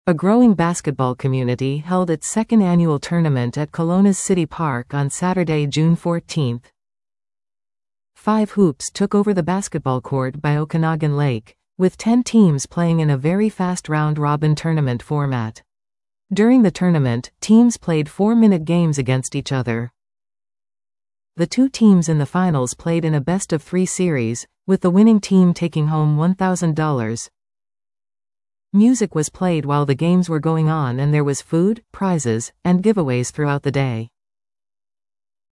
A growing basketball community held its second annual tournament at Kelowna's City Park on Saturday, June 14. 5 hoops took over the basketball court by Okanagan Lake, with 10 teams playing in a very fast round-robin tournament format. During the tournament, teams played 4-minute games against each other. The 2 teams in the finals played in a best-of-3 series, with the winning team taking home $1,000. Music was played while the games were going on, and there was food, prizes, and giveaways throughout the day.